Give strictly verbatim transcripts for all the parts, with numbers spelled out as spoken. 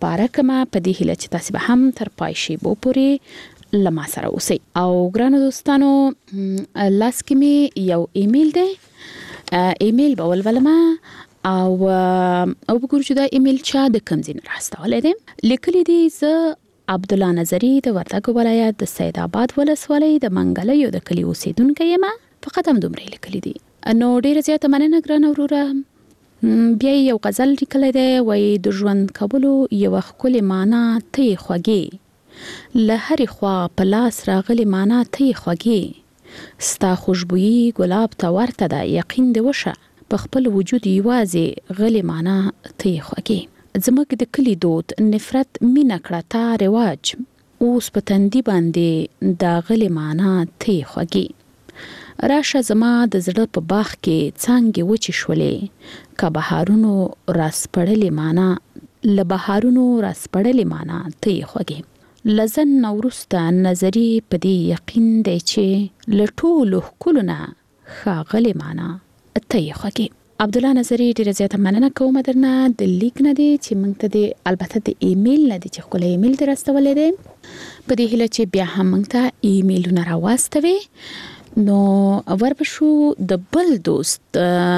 خپاره کما په دې هیله چې تاسو به هم تر پای شیبو پورې لما سره اوسئ. او ګرانو دوستانو لاس کې مې یو ایمیل دی، ایمیل به ولولم او او وګورو چې دا ایمیل چا د کوم ځای نه راستولی دی. لیکلی دی زه عبدالله نظري د وردګو ولایت د سید آباد ولسوالۍ د منګلیو د کلي اوسیدونکی یم. فقط هم دومره لیکلی دی. نو ډیره زیاته مننه ګرانه وروره. بیا یو غزل لیکلی دی، وایي د ژوند کولو یوه ښکلې معنا ته یې خوږې، له هرې خوا په لاس راغلې معنا ته یې خوږې، ستا خوشبويي ګلاب ته ورته ده یقین دې وشه، په خپل وجود یوازې غلې معنا ته یې خوږې. زموږ د کلی دود نفرت مینه کړه تا رواج، اوس په تندي باندې دا غلې معنا ته یې خوږې. راشه زما د زړه په باغ کې څانګې وچې شولې، که بهارونو راسپړلې معنا له بهارونو راسپړلې معنا ته یې خوږې. له ځن نه وروسته نظري په دې یقین دی چې له ټولو ښکلو نه ښاغلې معنا ته یې خوږې. عبدالله نظري ډیره زیاته مننه کوم درنه د لیک نه دی چې موږ ته د البته د ایمیل نه دی چې ښکلی ایمیل دې راستولی دی، په دې هیله چې بیا هم موږ ته ایمیلونه راواستوي. نو وربشو د بل دوست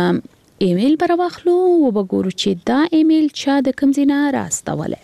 ایمیل به راواخلو و به ګورو چې دا ایمیل چا د کوم ځای نه راستولی.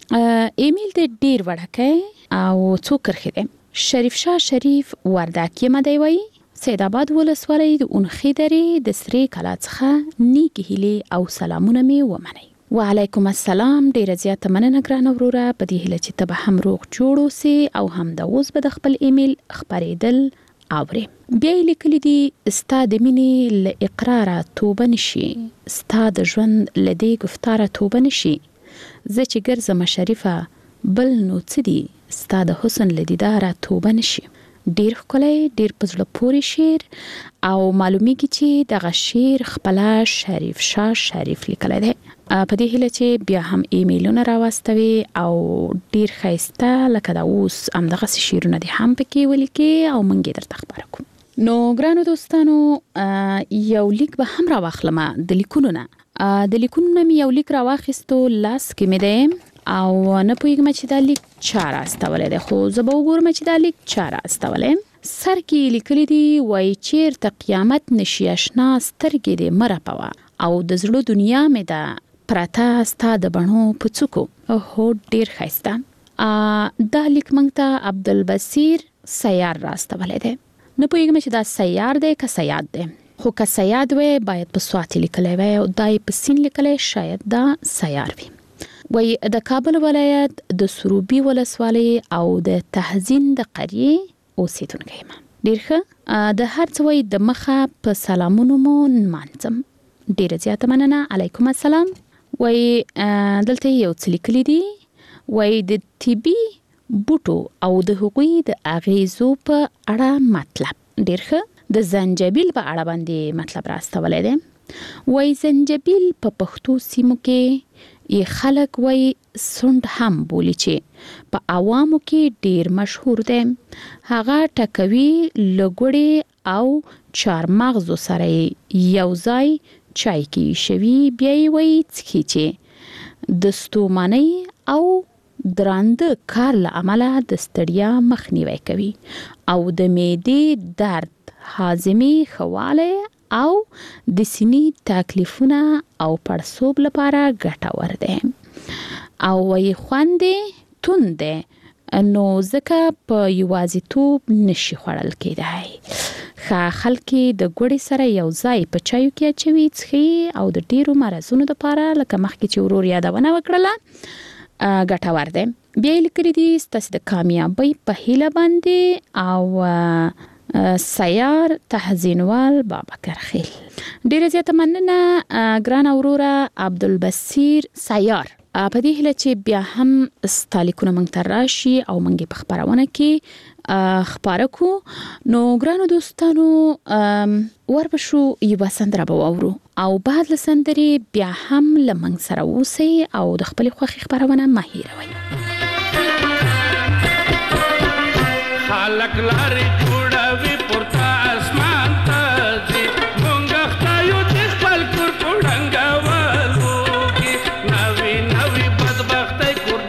ایمیل دی ډیر وړکی او څو کرښې دی. شریف شاه شریف وردګ یم دی وایي، سید آباد ولسوالۍ د اونخې درې د سرې کلا څخه نیکې هیلې او سلامونه مې ومنئ. وعلیکم السلام. ډیره زیاته مننه ګرانه وروره، په دې هیله چې ته به هم روغ جوړ اوسې او همدا اوس به د خپل ایمیل خپرېدل اورې. بیا یې لیکلي دي ستا د مینې له اقراره توبه نشي، ستا د ژوند له دې گفتاره توبه نشي، زه چې ګرځمه شریفه بل نو څه دي، ستا د حسن له دیداره توبه نشي. ډیر ښکلی، ډیر په زړه پورې شعر او معلومیږي چې دغه شعر خپله شریف شاه شریف لیکلی دی. په دې هیله چې بیا هم ایمیلونه راواستوي او ډیر ښایسته لکه دا اوس همدغسې شعرونه دې هم پکې ولیکې او موږ یې درته خپاره کړو. نو ګرانو دوستانو یو لیک به هم راواخلمه د لیکونو نه. د لیکونو نه مې یو لیک راواخیستو، لاس کې مې دی او نه پوهیږم چې دا لیک چا راستولی دی، خو زه به وګورم چې دا لیک چا راستولی. سر کې لیکلی دی وایي چیرته قیامت نشي اشنا سترګې دې مه رپوه، او د زړه دنیا مې ده پرته ستا د بڼو په څوکو. هو ډیر ښایسته. دا لیک موږ ته عبدالبصیر سیار راستولی دی. نه پوهیږم چې دا سیار دی که سیاد دی، خو که سیاد وی باید په سواتي لیکلی وی او دا یې په سین لیکلی، شاید دا سیار وي. وی د کابل ولایت د سروبي ولسوالۍ او د تهزین د قریې اوسیدونکی یم. ډیر ښه. د هر څه وی د مخه په سلامونو مو نمانځم. ډیره زیاته مننه. علیکم السلام. وی دلته یو څه لیکلی دي، وی د طبي بوټو او د هغوی د اغیزو په اړه مطلب. ډیر ښه. د زنجبیل په اړه باندې مطلب راستولی دی. وی زنجبیل په پښتو سیمو کې ی خلک وی سونډ هم بولی چې په عوامو کې ډیر مشهور دی. هغه ټکوي له ګوړې او چارمغزو سره یو ځای چای کې شوي، بیا یې وی څښي چې د ستومانۍ او درانده کار له امله د ستړیا مخنیوی کوي او د معدې درد، هاضمې ښه والی او د سینې تکلیفونه او پړسوب لپاره ګټور دی. او وی خوند توند دی، نو ځکه په یوازیتوب نشي خوړل کېدی. ښه خلک د ګوړې سره یو ځای په چایو کې اچوي، څښي او د ډیرو مرضونو لپاره لکه مخکې چې ورور یادونه وکړله ګټور دی. بیا یې لیکلي دي ستاسې د کامیابۍ په هیله باندې او سیار تهزینوال بابکر خیل. ډیره زیاته مننه ګرانه وروره عبدالبصیر سیار. په دې هیله چې بیا هم ستا لیکونه موږ ته راشي او موږ یې په خپرونه کې خپاره کړو. نو ګرانو دوستانو وربشو یوه سندره به واورو او بعد له سندرې بیا هم له موږ سره اوسئ او د خپلې خوښې خپرونه مه هېروئ. خلک لارې جوړوي پورته اسمان ته ځي، مونږ خدایو د خپل کور په ړنګولو کې نوي نوي بدبختۍ کور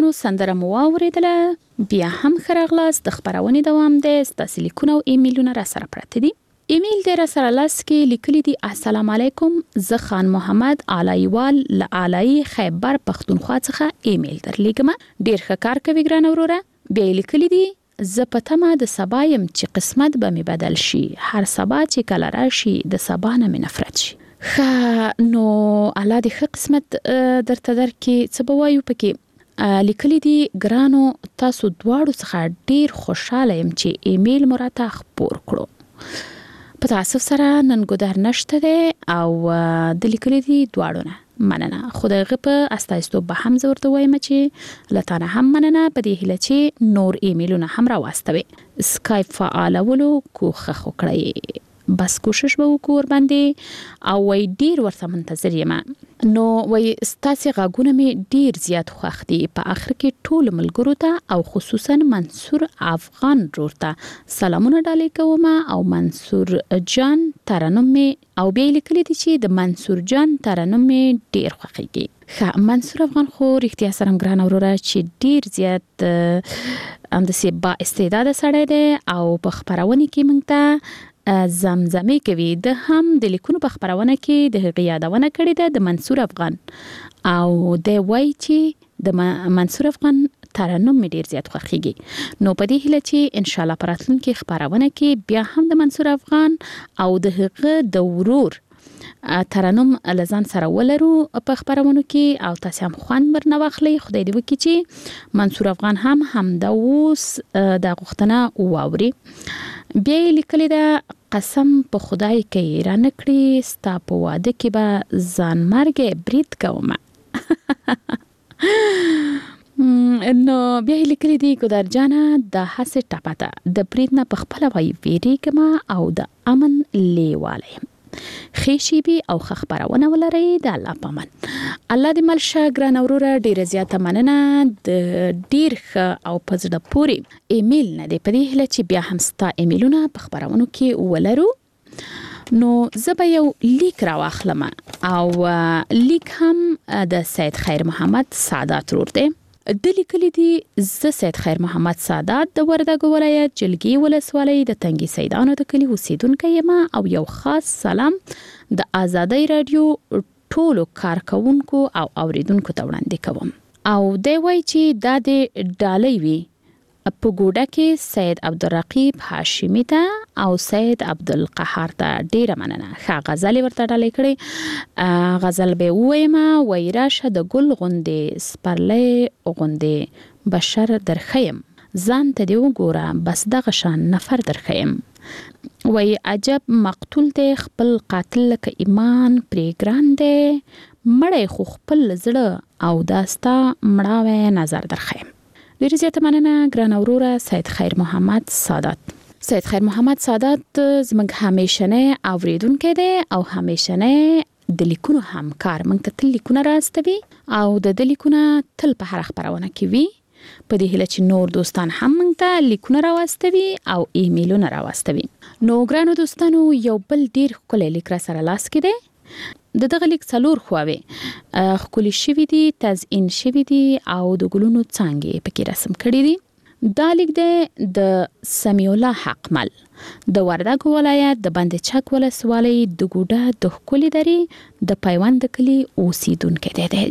دوستانو سندره مو واورېدله، بیا هم ښه راغلاست. د خپرونې دوام دی. ستاسې لیکونه او ایمیلونه را سره پراته دي. ایمیل دی را سره لاس کې لیکلي دي: السلام علیکم، زه خان محمد علایوال له علایي خیبر پښتونخوا څخه ایمیل درلیږم. ډېر ښه کار کوي ګرانه وروره. بیا یې لیکلي دي: زه په تمه د سبا یم چې قسمت به مې بدل شي، هر سبا چې کله راشي د سبا نه مې نفرت شي. ښه، نو الله دې ښه قسمت درته درکړي. څه به وایو پکې؟ لیکلي دي: ګرانو تاسو دواړو څخه ډېر خوشحاله یم چې ایمیل مو راته خپور کړو. په تاسف سره نن ګودر نشته دی او د لیکلي دي دواړو نه مننه. خو د هغه په استایستوب به هم زه ورته وایم چې له تا نه هم مننه، په دې هیله چې نور ایمیلونه هم راواستوي. سکایپ فعالولو کوښښ وکړئ. بس کوشش به وکړو ورباندې او وای ډیر ورته منتظر یم. نو وای ستاسې غږونه مې ډیر زیات خوښ دي. په اخر کې ټول ملګرو ته او خصوصا منصور افغان ورور ته سلامونه ډالۍ کوم او منصور جان ترنم مې او بیا لیکلي دي چې د منصور جان ترنم مې ډیر خوښیږي. ښه، منصور افغان خو رښتیا سره ګران وروره چې ډیر زیات همداسې با استعداده سړی دی او په خپرونه کې موږ ته زمزمه کوي. د هم د لیکونو په خبرونه کې د هغې یادونه کړې ده د منصور افغان او د وای چې د منصور افغان ترنم مې ډیر زیات خوښیږي. نو په دې هیله چې ان شاء الله په راتلونکي خبرونه کې بیا هم د منصور افغان او د هغه د ورور ترنم لزان سره ولرو په خبرونو کې او تاسو هم خوند ورنه واخلئ. خدای دې وکړي چې منصور افغان هم هم د اوس د غوښتنه واوري. بیا یې لیکلي ده: قسم په خدای کې را نکړي، ستا په واده کې به ځان مرګ برید کوم. نو بیا یې لیکلي دي: ګودر جانه د هسې ټپه ده، د برید نه په خپله وایي ویریږم او د امن لیواله یم. ښې شیبې او ښه خپرونه ولرئ د الله په امان. الله دې مل شه ګرانه وروره. ډیره زیاته مننه د ډیر ښه او په زړه پورې ایمیل نه دی. په دې هیله چې بیا هم ستا ایمیلونه په خپرونو کې ولرو. نو زه به یو لیک راواخلم او لیک هم د سید خیر محمد سعادت ورور دی. د لیکلي دي: زه سید خیر محمد سعادت د وردګو ولایت جلګي ولسوالۍ د تنګي سیدانو د کلي اوسیدونکی یم او یو خاص سلام د آزادۍ رادیو ټولو کارکونکو او اوریدونکو ته وړاندې کوم. او دی وای چې دا د ډالۍ وي په ګوډه کې سید عبدالرقیب هاشمی ته او سید عبدالقهار ته ډیره مننه. ښه غزل ورته ډالۍ کړې. غزل به ووایم: وای راشه د ګل غوندې سپرلی غوندې بشر درخیم، ځان ته دې وګوره بس دغه شان نفر درخیم. وای عجب مقتول دی خپل قاتل لکه ایمان پرې ګران دی، مړی خو خپل زړه او داستا مړاوی نظر درخیم. ډیره زیاته مننه ګرانه وروره سید خیر محمد سعادت. سید خیر محمد سعادت زموږ همیشنی اوریدونکی دی او همیشنی د لیکونو همکار. موږ ته تل لیکونه راستوي او د د لیکونه تل په هر خبرونه کې وي. په دې هیله چې نور دوستان هم موږ ته لیکونه راواستوي او ایمیلونه راواستوي. نو ګرانو دوستانو یو بل ډیر ښکلی لیک را سره لاس کې دی. د دغه لیک څلور خواوې ښکلي شوي دي، تزئین شوي دي او د ګلونو څانګې پکې رسم کړي دي. دا لیک دی د سمیع الله حقمل د وردګو ولایت د بند چک ولسوالۍ د ګوډه د ښکلي درې د پیوند کلي اوسیدونکی دی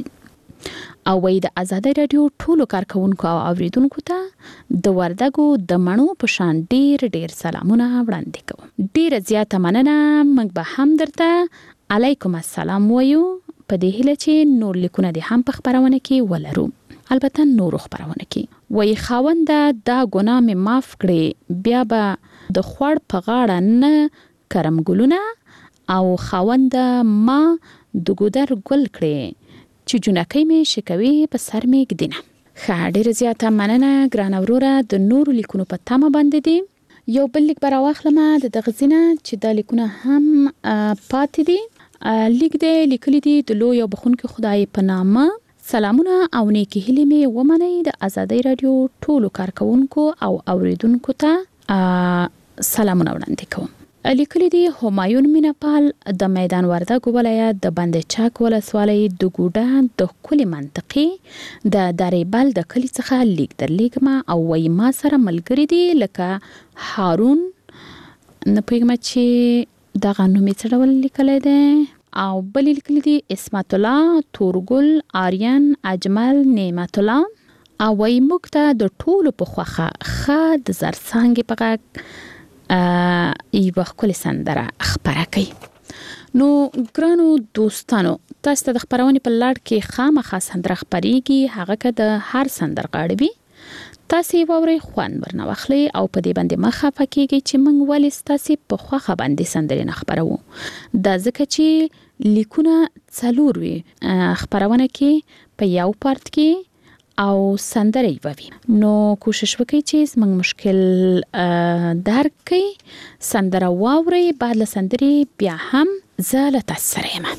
او وایي د آزادۍ رادیو ټولو کارکونکو او اوریدونکو ته د وردګو د مڼو په شان ډیر ډیر سلامونه وړاندې کوم. ډیره زیاته مننه. موږ به هم درته علیکم السلام وایو په دې هیله چې نور لیکونه دې هم په خپرونه کې ولرو، البته نورو خپرونه کې. وایي خاونده دا ګناه مې معاف کړې، بیا به د خوړ په غاړه نه کرم ګلونه او خاونده ما د ګودر ګل کړې چې جنکۍ مې شکوي په سر مې ږدینه. ښه، ډیره زیاته مننه ګرانه وروره. د نورو لیکونو په تمه باندې دي. یو بل لیک به راواخلم د دغه ځینه چې دا لیکونه هم پاتې دي. لیک دی لیکلی دي: د لوی او بخونکي خدای په نامه سلامونه او نیکی هیلې مې ومنئ. د آزادۍ رادیو ټولو کارکونکو او اوریدونکو ته سلامونه وړاندې کوم. لیکلي دي همایون میناپال د میدان وردګ ولایت د بند چاک ولسوالۍ د ګوډه د کلی منطقې د دریبل د کلی څخه لیک در لیکما او وای ما سره ملګری دي لکه هارون نه پېږم چې دغه نوم یې څه ډول لیکلی دی او بل لیکلي دي اسمت الله تورګل آریان اجمل نعمت الله او وای موږ ته د ټولو په خوخه خ د زرڅانګې په غږ یو ښکلې سندره خپره کوي. نو ګرانو دوستانو تاسو ته د خپرونې په لړ کې خامخا سندره خپرېږي هغه که د هر سندرغاړي وي تاسو یې واورئ خوند ورنه واخلئ او په دې باندې مه خفه کېږئ چې موږ ولې ستاسې په خوښه باندې سندرې نه خپروو دا ځکه چې لیکونه څلور وي خپرونه کې په یو پارت کې او سندره یې ووي نو کوشش وکړئ چې زموږ مشکل درک کړئ سندره واورئ بعد له سندرې بیا هم زه له تاسو سره یم.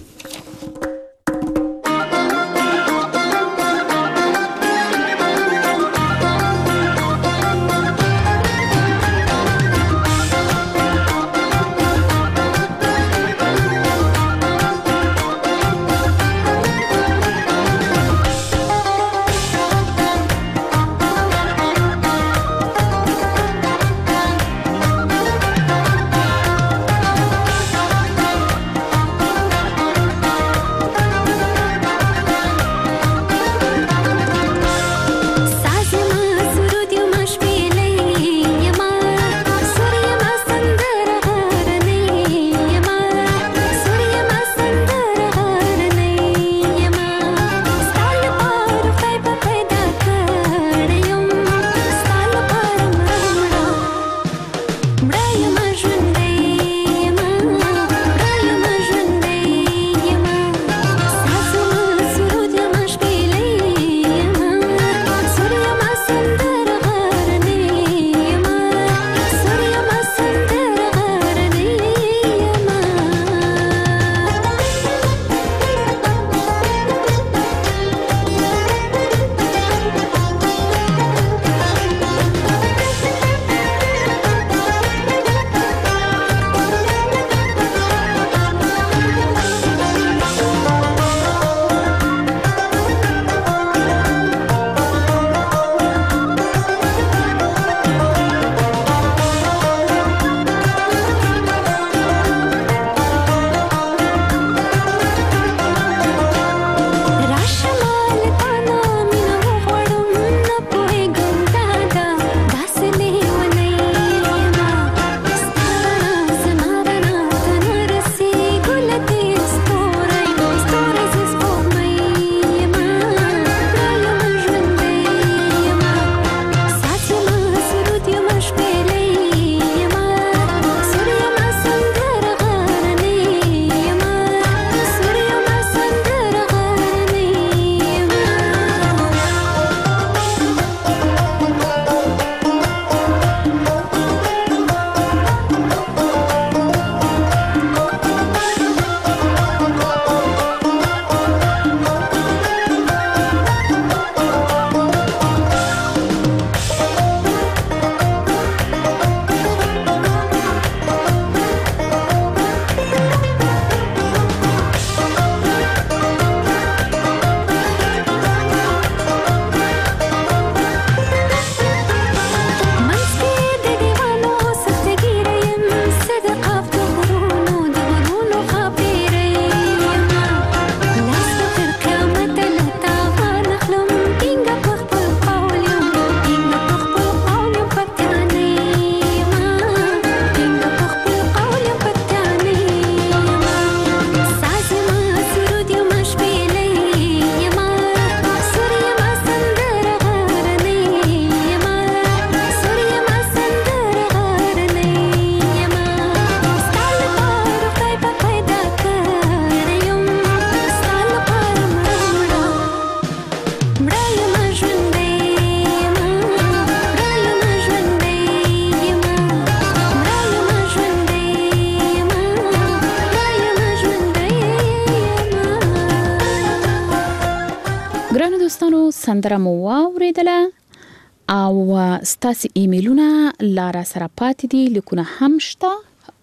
سندره مو واوریدله او ستاسو ایمیلونه لاره سره پاتې دي لیکونه هم شته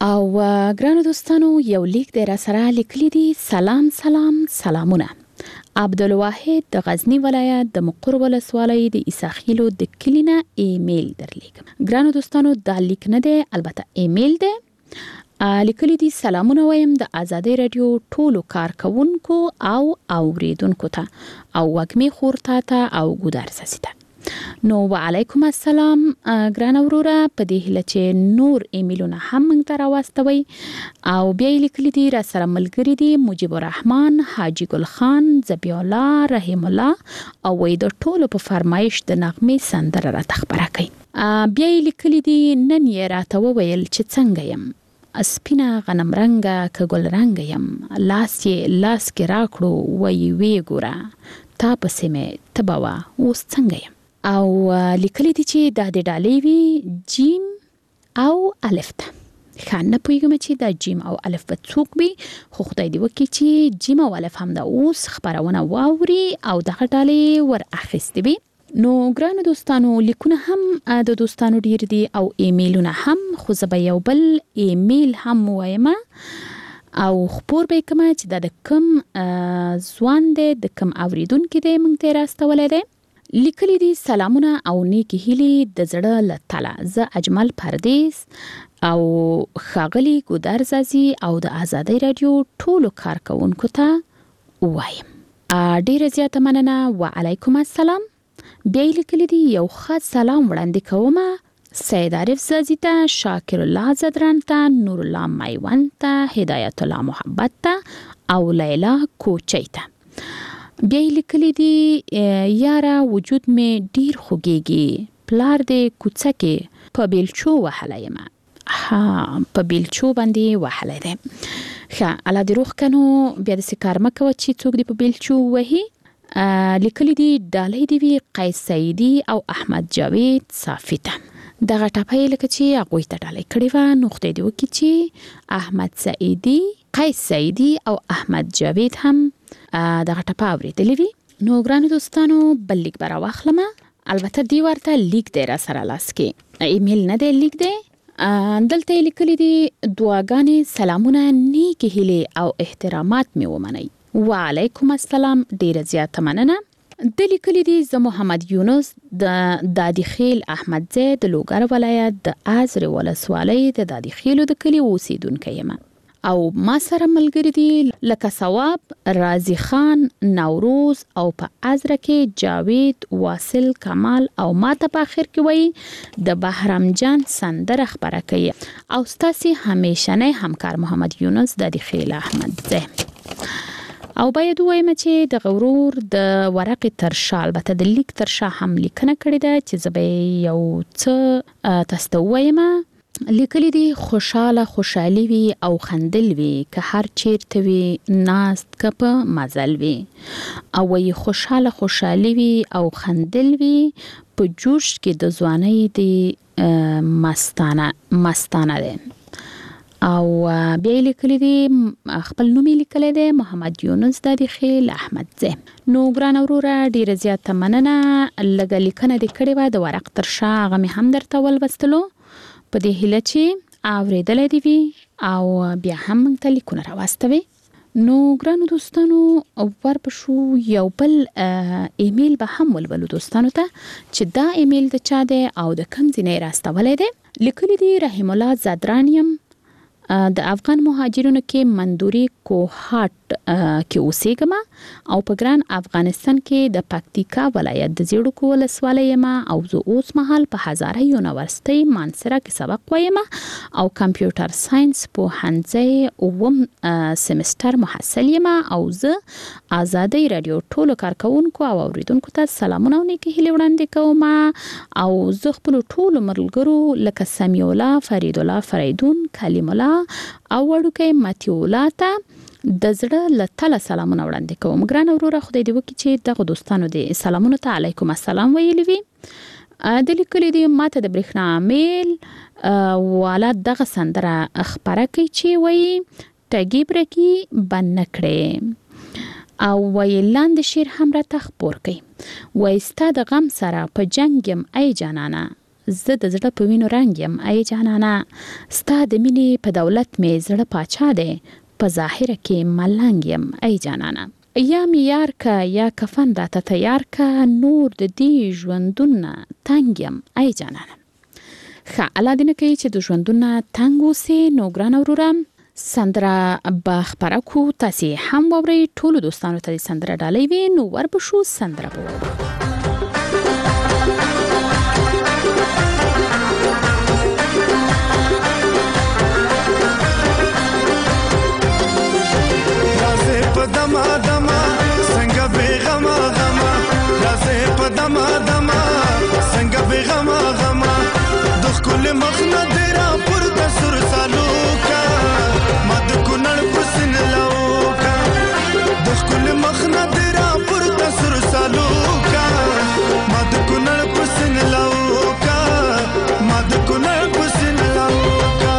او ګرانو دوستانو یو لیک د را سره لیکلی دی. سلام سلام سلامونه. عبدالواحد د غزنی ولایت د مقر ولسوالۍ د عیساخیلو د کلینا ایمیل درلیکم. ګرانو دوستانو دا لیک نه دی، البته ایمیل دی. لیکلی دی سلامونه وایم د آزادۍ رادیو ټولو کارکونکو او اوریدونکو ته او وګمی خورتا ته او ګودر ساسیته. نو وعلیکم السلام ګران اوروره، په دې هیله چې نور ایمیلونه هم موږ ته راواستوي. او بیا یې لیکلي دي را سره ملګري دي مجیب الرحمن، حاجي ګل خان، ذبیح الله، رحیم الله او وایي د ټولو په فرمایش د نغمې سندره راته خپره کوي. بیا یې لیکلي دي نن یې راته وویل چې څنګه یم، سپینه غنم رنګه که ګل رنګه یم، لاس یې لاس کې راکړو وایي ویې ګوره تا پسې مې ته به وه اوس څنګه یم. او لیکلی دي چې دا د ډالۍ وي جیم او الف ته. ښه نه پوهېږم چې دا جیم او الف به څوک وي، خو خدای دې وکړي چې جیم او الف هم دا اوس خپرونه واوري او دغه ډالۍ ور اخیستې وي. نو ګرانو دوستانو لیکونه هم د دوستانو ډیر دي او ایمیلونه هم، خو زه به یو بل ایمیل هم وایم او خپور به کومه چې دا د کم ځوان دی، د کم اوریدونکي دی موږ ته راستولی دی. لیکلی دي سلامونه او نیکی هیلې د زړه له تله. زه اجمل پردیس او ښاغلي ګودر زازي او د آزادۍ رادیو ټولو کارکونکو ته وایم ډیره زیاته مننه. وعلیکم السلام. بیا یې لیکلی دي یو ښه سلام وړاندې کومه سید عارف زازي ته، شاکر الله زدران ته، نور الله میوند ته، هدایت الله محبت ته او لیلا کوچی ته. بیا یې لیکلی دي یاره وجود مې ډیر خوږیږي، پلار دې کوڅه کې په بیلچو وهلی یم. ها په بیلچو باندې وهلی دی. ښه الله دې روغ کنو، بیا داسې کار مه کوه چې څوک دې په بیلچو وهي. لیکلی دي ډالۍ دې وي قیس سعیدي او احمد جاوید صافي ته. دغه ټپه یې لکه چې هغوی ته ډالۍ کړې وه، نو خدای دې وکړي چې احمد سعیدي، قیس سعیدي او احمد جاوید هم دغه ټپه اوریدلې وي. نو ګرانو دوستانو بل لیک به راواخلمه. البته دی ورته لیک دی را سره لاس کې، ایمیل نه دی، لیک دی. دلته یې لیکلي دي دعاګانې، سلامونه، نیکې هیلې او احترامات مې ومنئ. وعلیکم السلام، ډیره زیاته مننه. د لیکلي دي زه محمد یونس د دادی خیل احمدزی د لوګر ولایت د ازرې ولسوالۍ د دادی خیلو د کلي اوسیدونکی یم او ما سره ملګري دي لکه ثواب، رازي خان، نوروز او په ازره کې جاوید، واصل، کمال او ما ته په آخر کې وایي د بهرام جان سندره خپره کوي او ستاسې همیشنی همکار محمد یونس دادی خیل احمدزی. او باید ووایم چې د غورور د ورقې تر شا، البته د لیک تر شا هم لیکنه کړې ده چې زه به یو څه تاسو ته ووایم. لیکلی دي خوشاله خوشحالي وي او خندل وي که هر چیرته وي ناست که په مزل وي. او وایي خوشاله خوشحالي وي او خندل وي په جوش کې د ځوانۍ د مستانه مستانه دی. او بیا یې لیکلی دي خپل نوم یې لیکلی دی محمد یونس دادی خیل احمدزی. نو ګران وروره ډیره زیاته مننه. لږه لیکنه دې کړې وه د ورق تر شا، هغه مې هم درته ولوستلو په دې هیله چې اوریدلی دې وي او بیا هم موږ ته لیکونه راواستوي. نو ګرانو دوستانو ورپشو یو بل ایمیل به هم ولولو دوستانو ته چې دا ایمیل د چا دی او د کوم ځای نه یې راستولی دی. لیکلی دي رحیم الله زدران یم، د افغان مهاجرینو کې مندوري کوهاټ کې اوسېږم او په ګران افغانستان کې د پکتیکا ولایت د زیړوکو ولسوالۍ یم او زه اوس مهال په هزاره یونیورسټۍ مانسره کې سبق وایم او کمپیوټر ساینس پوهنځی اووم سمستر محصل یم او زه آزادۍ رادیو ټولو کارکونکو او اوریدونکو ته سلامونه او نیکې هیلې وړاندې کوم او زه خپلو ټولو ملګرو لکه سمیع الله، فرید الله فریدون، کلیم الله او وړوکی متیولا ته د زړه له تله سلامونه وړاندې کوم. ګران وروره خدای دې وکړي چې دغه دوستانو دې سلامونو ته علیکم السلام ویلي وي. د لیکلي دي ماته د برېښنا میل والا دغه سندره خپره کوي چې وایي ټګي برګي بند نه کړې او وایي لاندې شعر هم راته خپور کوي. وایي ستا د غم سره په جنګ یم ای جانانه، زه د زړه په وینو رنګ یم ای جانانه ستا د مینې په دولت مې زړه پاچا دی په ظاهر کې ملنګ یم ای جانانه یا می یار کا یا کفن راته تیار کا نور د دې ژوندونه تنګ یم ای جانانه ښه الله دې نه کوي چې د ژوندونه تنګ اوسې. نو ګرانه وروره سندره به خپره کو تاسې هم واورئ ټولو دوستانو ته د سندره ډالۍ وي نو وربشو سندره به واورو. دما دما څنګه بیغما غما راځه په دما دما څنګه بیغما غما د خپل مخنه درا پر د سر سالو کا مد کونړ پسن لوکا د خپل مخنه درا پر د سر سالو کا مد کونړ پسن لوکا مد کونړ پسن لوکا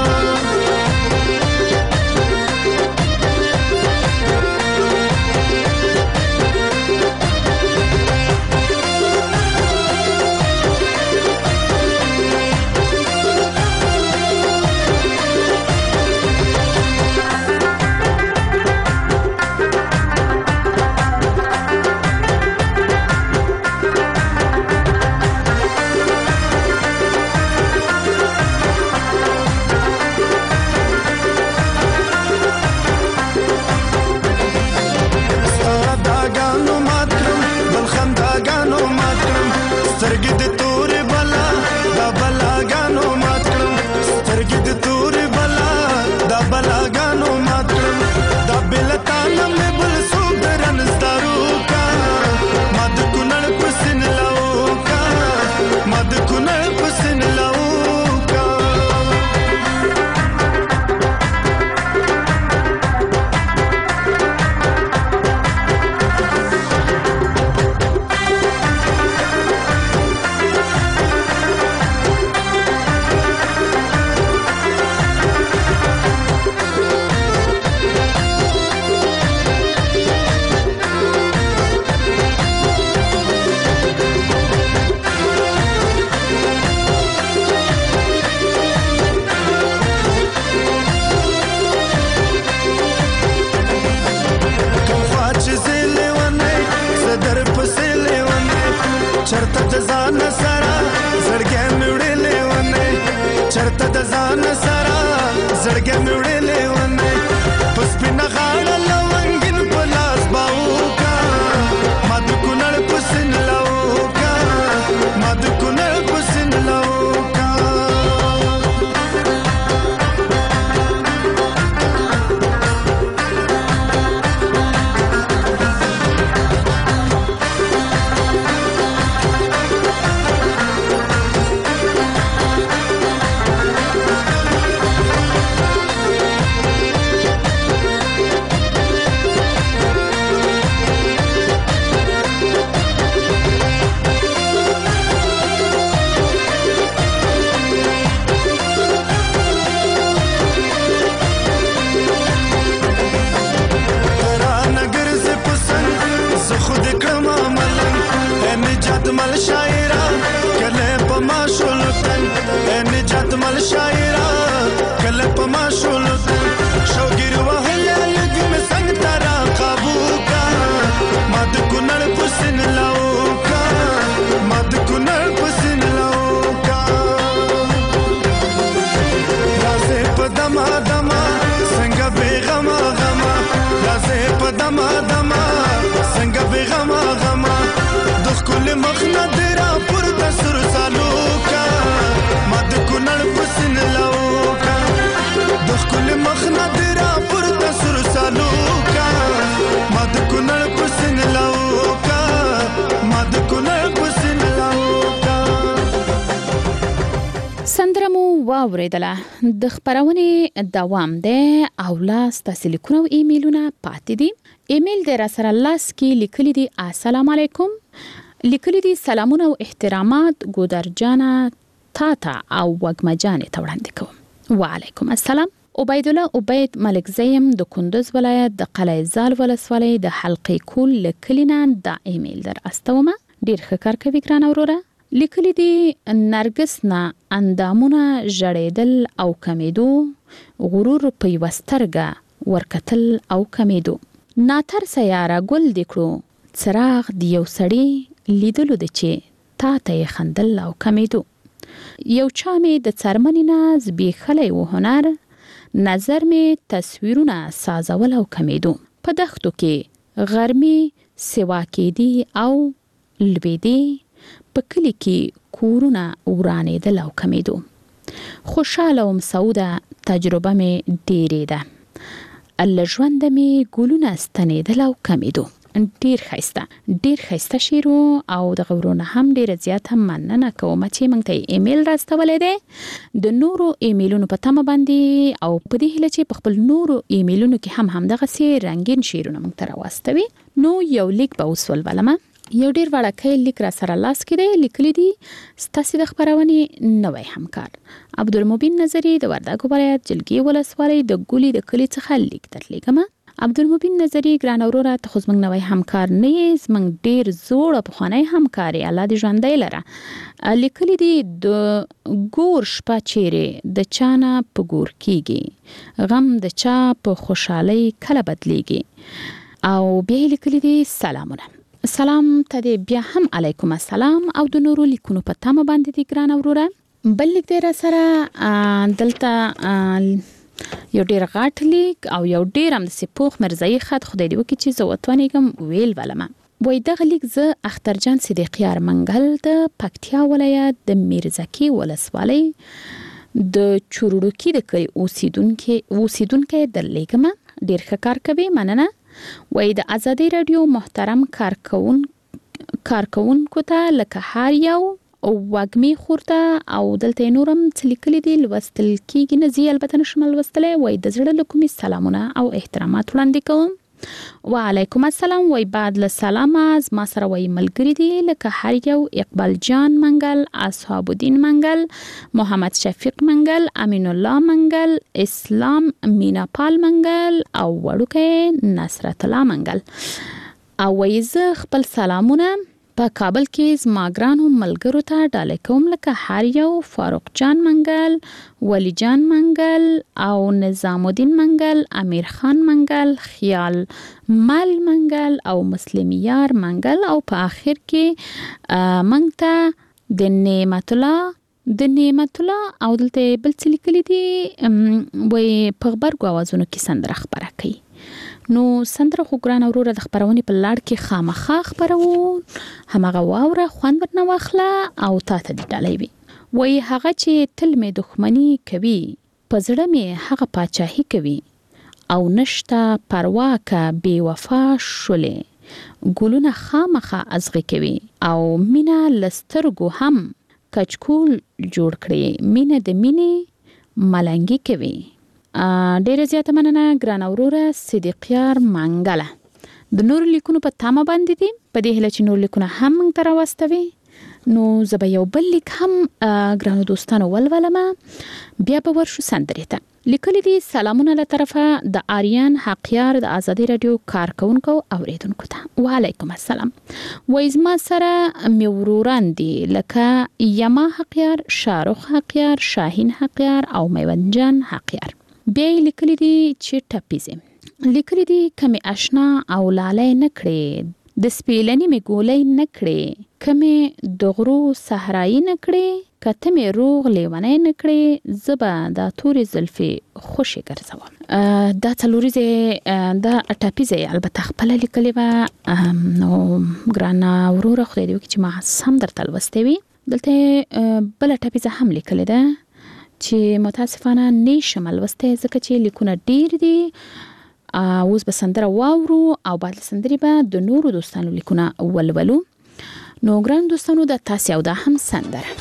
واوریدله د خبرونه دوام ده او لاس تاسو لیکونه او ایمیلونه پاتې دي. ایمیل د را سره لاس کې لیکلي دي السلام علیکم، لیکلي دي سلامونه او احترامات ګودرجانه تاتا او وګمجانه ته وړاندې کوم. وعلیکم السلام. عبید الله عبید ملک زیم د کندوز ولایت د قلعه زال ولسوالۍ د حلقې کول لیکلینا د ایمیل در استومه. ډیر ښه کار کوي ګران اوروره. لیکلي دي نرګس نه اندامونه ژړېدل او کمیدو، غرور په یوه سترګه ورکتل او کمیدو. ناتر سیاره ګل دې کړو څراغ د یو سړي لیدلو د چې تا ته یې خندل او کمیدو. یو چا مې د څرمنې نه زبېښلی و هنر، نظر مې تصویرونه سازول او کمیدو. په دښتو کې غرمې سوا کېدې او لوېدې، په کلي کې کورونه ورانېدل او کمیدو. خوشاله وم سعوده، تجربه مې ډېرې ده، له ژونده مې ګلونه ستنېدل او کمیدو. ډیر ښایسته ډیر ښایسته شعر او د غورونه هم ډیره زیاته مننه کوم چې موږ ته ایمیل راستولی دی. د نورو ایمیلونو په تمه باندې او په دې هیله چې په خپل نورو ایمیلونو کې هم همدغسې رنګین شعرونه موږ ته راواستوي. نو یو لیک به اوس ولولمه. یو ډیر وړوکی لیک را سره لاس کې دی. لیکلی دی ستاسې د خپرونې نوی همکار عبدالمبین نظري د وردګو ولایت جلګې ولسوالۍ د ګولي د کلي څخه لیک درلیږمه. عبدالمبین نظري ګران وروره، ته خو زموږ نوی همکار نه یې، زموږ ډیر زوړ پخوانی همکار یې، الله دې ژوندی لره. لیکلی دی د ګور شپه چیرې د چا نه په ګور کیږي، غم د چا په خوشحالۍ کله بدلیږي. او بیا یې لیکلی دی سلامونه. سلام ته دې بیا هم علیکم السلام او د نورو لیکونو په تمه باندې دی ګران وروره. بل لیک دی را سره دلته یو ډیر غټ لیک او یو ډیر هم داسې پوخ مرزایي خط، خدای دې وکړي چې زه وتوانېږم ویل ولمه. وایي دغه لیک زه اخترجان صدیقیار منګل د پکتیا ولایت د میرزکي ولسوالۍ د چورړوکي د کلي اوسیدونکی اوسیدونکی درلیږمه. ډیر ښه کار کوي، مننه. وایي د ازادي راډیو محترم کارکون کارکونکو ته لکه هر یو وږمې خورته او دلته یې نورم څه لیکلي دي لوستل کېږي نه، زه البته نشم لوستلی. وایي د زړه له کومې سلامونه او احترامات وړاندې کوم. وعلیکم السلام. وایي بعد له سلامه زما سره وایي ملګري دي لکه هر یو اقبال جان منګل، اصحاب الدین منګل، محمد شفیق منګل، امین الله منګل، اسلام مینا پال منګل او وړوکی نصرت الله منګل. او وایي زه خپل سلامونه په کابل کې زما ګرانو ملګرو ته ډالۍ کوم لکه هر یو فاروق جان منګل، ولی جان منګل او نظام الدین منګل، امیر خان منګل، خیال مل منګل او مسلم یار منګل. او په آخر کې منګ ته د نعمت الله د نعمت الله او دلته بل څه لیکلي دي، وایي په غبرګو اوازونو کې سندره خپره کوي. نو سندره خو ګران وروره د خپرونې په لړ کې خامخا خپرو، همغه واوره خوند ورنه واخله او تا ته دې ډالۍ وي. وایي هغه چې تل مې دښمني کوي، په زړه مې هغه پاچاهي کوي، او نشته پروا که بې وفا شولې، ګلونه خامخا ازغې کوي، او مینه له سترګو هم کچکول جوړ کړي، مینه د مینې ملنګي کوي. ډیره زیاته مننه ګران وروره صدیقیار منګله. د نور لیکونو په تمه باندې دي، په دې هیله چې نور لیکونه هم موږ ته راواستوي. نو زه به یو بل لیک هم ګرانو دوستانو ولولمه. بیا به ورشو سندرې ته. لیکلي دي سلامونه له طرفه د آریان حقیار د ازادي راډیو کارکونکو اوریدونکو ته. وعلیکم السلام. وایي زما سره مې وروران دي لکه یما حقیار، شاروخ حقیار، شاهین حقیار او میوندجان حقیار. بیا یې لیکلي دي چې ټپیزې لیکلي دي کمې اشنا او لالی نه کړې، د سپیلنې مې ګولۍ نه کړې، کمې د غرو صحرایي نه کړې، که ته مې روغ لیونی نه کړې، زه به دا تورې زلفې خوشې ګرځوم. دا څلوریزې دا ټپیزې البته خپله لیکلې وه. نو ګرانه وروره خدای دې وکړي چې ما هم درته لوستې وي. دلته بله ټپیزه هم لیکلې ده چې متاسفانه نشم لوستی ځکه چې لیکونه ډیر دي. اوس به سندره واورو او بعد له سندرې به د نورو دوستانو لیکونه ولولو. نو ګران دوستانو د تاسې او دا هم سندره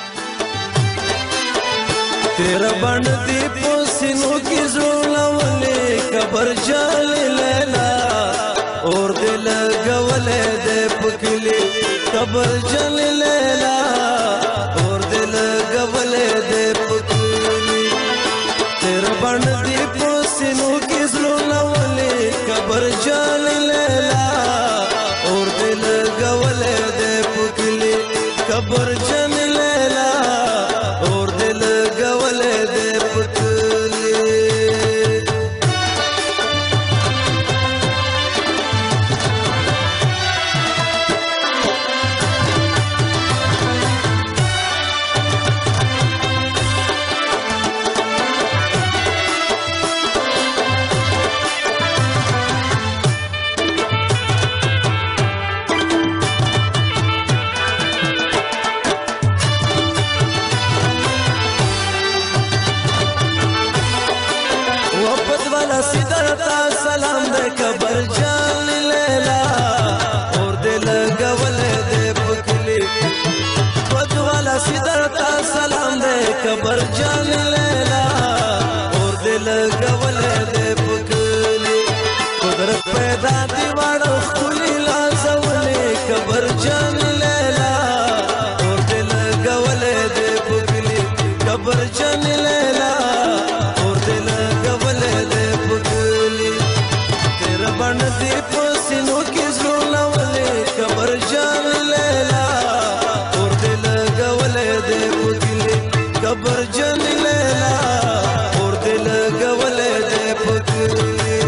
تیرا بند دی پوسینو کی زولولے کبر جال لیلا اور دل گولے دے پکلی کبر جال لیلا اور دل گولے دے پکلی تیرا بند دی پوسینو کی زولولے کبر جال لیلا اور دل گولے دے پکلی کبر کبر جان لیلا اور دل گول دے پکلی بدوالا سیدرتا سلام دے کبر جان لیلا اور دل گول دے پکلی قدرت پیدا دیوار خلی لازولی کبر جان لیلا اور دل گول دے پکلی کبر جان لیلا اور دل گول دے پکلی تیرا بند دی پسینو کی زلونا ولی کبر جان لیلا اور دل گول دے پکلی کبر جان لیلا اور دل گول دے پکلی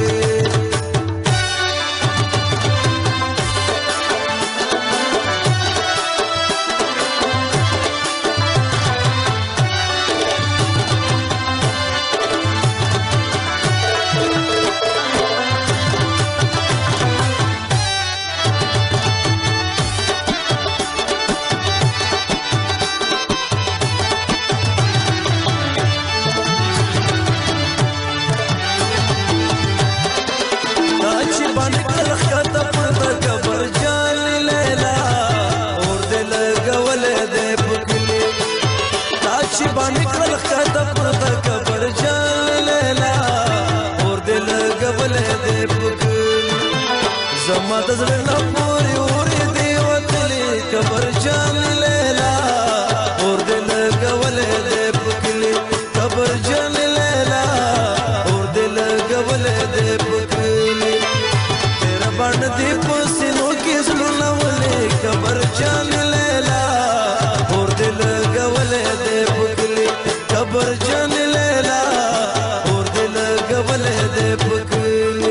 زما د زړه نه پورې اورې دی وتلې کبر جان لیلا اور دل ګولې دې پکلي کبر جان لیلا اور دل ګولې دې پکلي تیرا باندې دې پسینو کې زړه ولې کبر جان لیلا اور دل ګولې دې پکلي کبر جان لیلا اور دل ګولې دې پکلي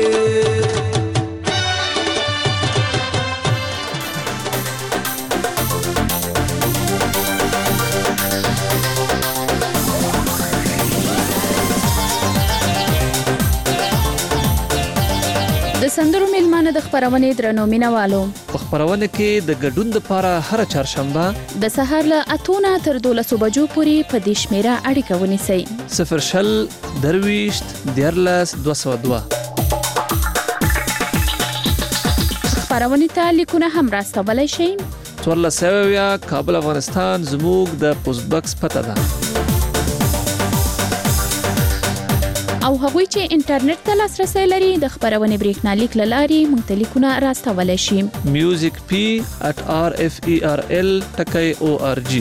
د سندرو میلمانه د خبرونې درنو مینوالو په خبرونه کې د ګډون لپاره هر چهارشنبه د سهار له اتونه تر دولسو بجو پورې په دې شمیره اړیکه ونیسئ صفر شل درویشت دیارلس دوه سوه دوه خبرونې ته لیکونه هم راستولی شئ څوارلس سوه اویا کابل افغانستان زموږ د پوسټ بکس پته ده او هغوی چې انټرنیټ ته لاسرسی لري د خبرونې بریښنالیک له لارې موږ ته لیکونه راستولی شي میوزیک پی at r f e r l ټکی او ار جی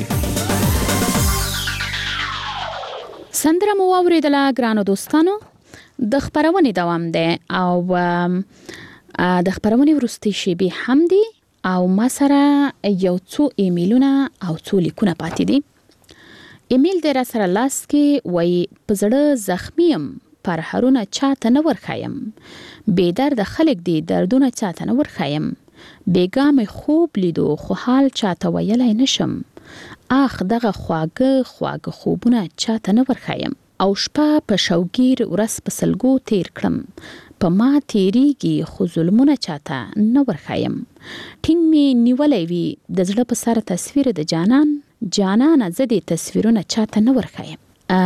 سندره مو واورېدله ګرانو دوستانو د خبرونې دوام دی او د خبرونې وروستۍ شیبې هم دي او ما سره یو څو ایمیلونه او څو لیکونه پاتې دي ایمیل دی را سره لاس کې وایي په زړه زخمی یم پر هرونه چاته نه ورخایم بې درده خلک دي دردونه چاته نه ورخایم بېګا مې خوب لیدو خو حال چاته ویلی نشم آخ دغه خواږه خواږه خوبونه چاته نه ورخایم او شپه په شوګیر ورځ په سلګو تیر کړم په ما تیریږي خو ظلمونه چاته نه ورخایم ټینګ مې نیولی وي د زړه په سر تصویر د جانان جانانه زه دې تصویرونه چاته نه ورخایم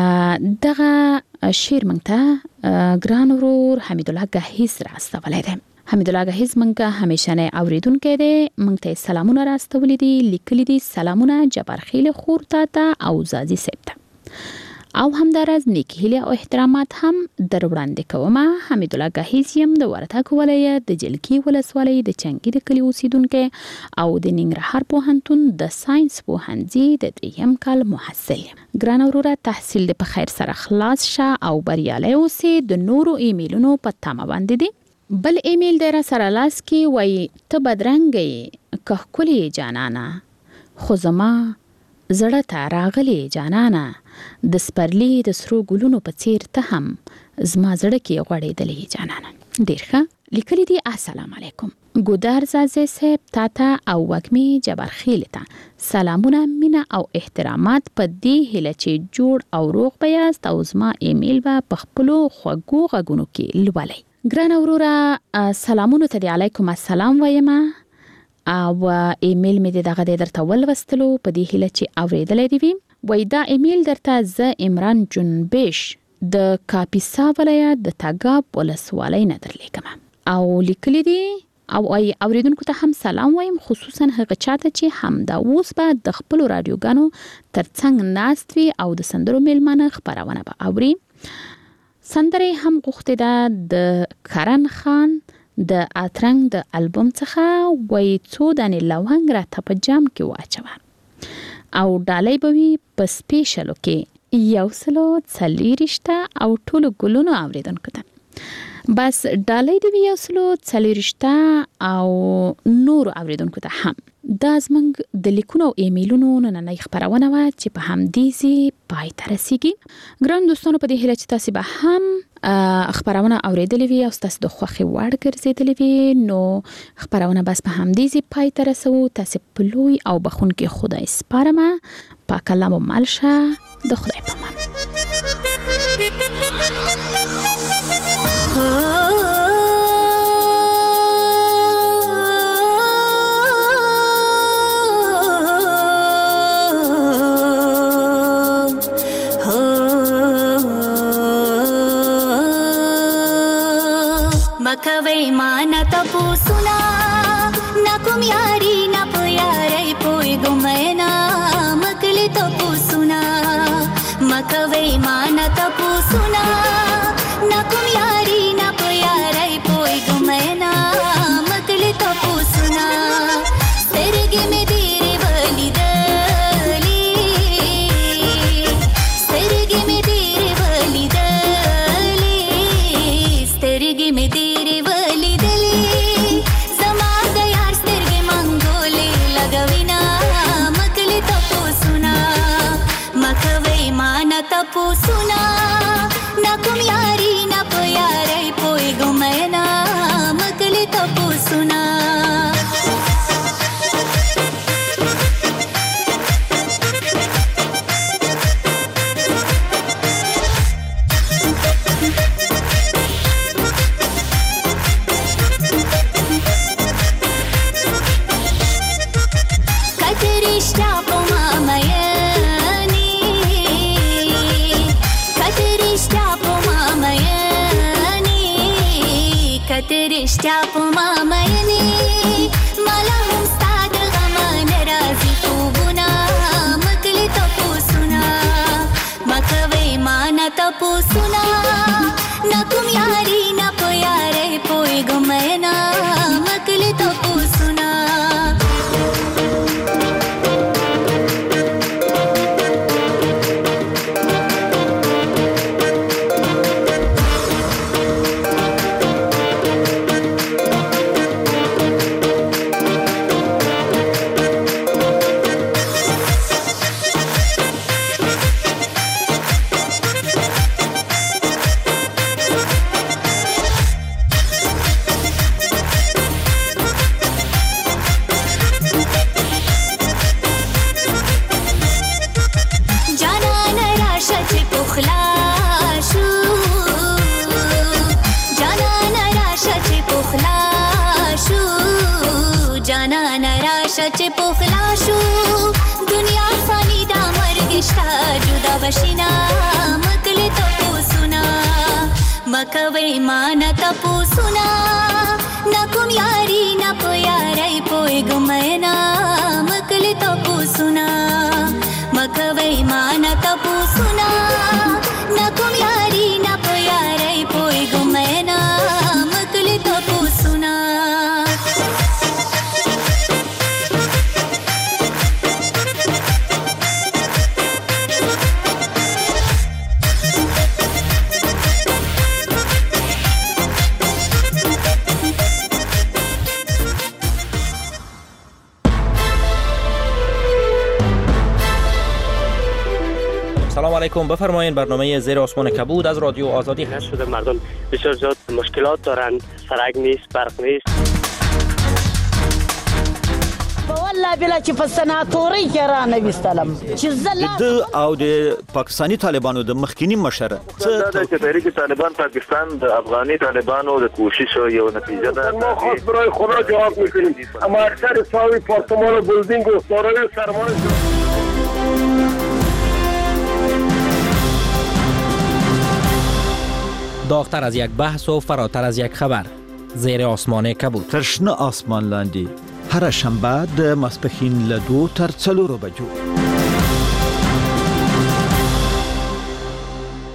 دغه شعر موږ ته ګران ورور حمیدالله ګهیز راستولی دی حمیدالله ګهیز موږ همیشنی اوریدونکی دی موږ ته سلامونه راستولی دي لیکلي دي سلامونه جبارخیل خور تاته او زازي صاحب ته او همداراز نیک هیله او احترامات هم در وړاندې کوم حمیدالله ګهیز یم د وردګ ولایت د جلکی ولسوالۍ د چنګي د کلي اوسیدونکی او د ننګرهار پوهنتون د ساينس پوهنځي د دریم کال محصل ګران وروره تحصیل د په خیر سره خلاص شه او بریالی اوسې د نورو ایمیلونو په تمه باندې دي بل ایمیل دی را سره لاس کې وایي ته بدرنګه یې که ښکلې جانانه خو زما زړه ته راغلې جانانه د سپرلي د سرو ګلونو په څیر ته هم زما زړه کې غوړېدلې جانانه ډېر ښه لیکلي دي السلام علیکم ګودار زازي صاحب تاته او وږمې جبارخیل ته سلامونه مینه او احترامات په دې هیله چې جوړ او روغ به یاست او زما ایمیل به په خپلو خوږو غږونو کې لولئ ګرانه وروره سلامونو ته دې علیکم السلام وایم او ایمیل مې دغه د درته ولوستلو په دې هیله چې اوریدلی دی وي وای دا ایمیل درته زه عمران جنبش د کاپیسا ولایت د تګاب ولسوالۍ نه درلیږم او لیکلي دي او ای اوریدونکو ته هم سلام وایم، خصوصا هغه چاته چې هم دا اوس به د خپل رادیوګانو ترڅنګ ناست وي او د سندرو میلمانه خبرونه به اوري. سندره هم غوښتې ده د کرن خان د اترنګ د البوم څخه، وای څو دانې لونګ راته په جام کې واچوه او ډالۍ به وي په سپیشلو کې یو سلو څلېرویشته او ټولو ګلونو اوریدونکو ته بس ډالۍ دی یو سلو څلېرویشته او نور اوریدونکو ته هم. دا زموږ د لیکونو او ایمیلونو نننۍ خپرونه وه چې په همدې ځای پای ته رسیږي. ګران دوستانو، په دې هیله چې تاسې به هم خپرونه اوریدلې وي او ستاسو د خوښې وړ ګرځېدلې وي، نو خپرونه بس په همدې ځای پای ته رسوو. تاسې په لوی او بخښونکي خدای سپارمه. پاک الله مو مل شه. د خدای په امان. मखवै माना तपो सुना ना कुम यारी ना प्यारे पोई गुमैना मकले तपो सुना मखवै माना तपो सुना ना कुम यारी ना प्यारे पोई गुमैना मकले तपो सुना सरगे में तेरे वली दली सरगे में तेरे वली दली सरगे में तपो सुना ना कुम यारी ना प्यारे पोई गुमैना मकले तपो सुना रिश्ता पुमा मयने मला हम साद गमा नराजी तू गुना मकले तपो सुना मखवे माना तपो सुना ना कुम यारी ना प्यारे पोई गुमैना मकले तपो सुना दुनिया फानी दा मरगिश्ता जुदा बशिना मकले तपो सुना मकवे माना तपो सुना ना कुम यारी ना प्यारे पोई गुमैना मकले तपो सुना मकवे माना तपो सुना ना कुम यारी ना प्यारे पोई गुमैना मकले तपो सुना سلام علیکم. بفرمایید. برنامه زیر آسمان کبود از رادیو آزادی هست. شده مردم بسیار زیاد مشکلات دارند، سرک نیست، برق نیست. والله بلا چې په سناتوري کې را نوستلم چې زله د او د پاکستانی طالبانو د مخکینی مشر څه د تحریک طالبان پاکستان د افغاني طالبانو د کوشش یو نتیجه ده. ما خاص برای خدا جواب میکنیم. اما اکثر ساوی پارتمان و بلدینگ و سارای سرمان داغتر از یک بحث و فراتر از یک خبر. زیر آسمان کبود. تر شنه آسمان لاندې هر شنبه د ماسپښین له دوو تر څلورو بجو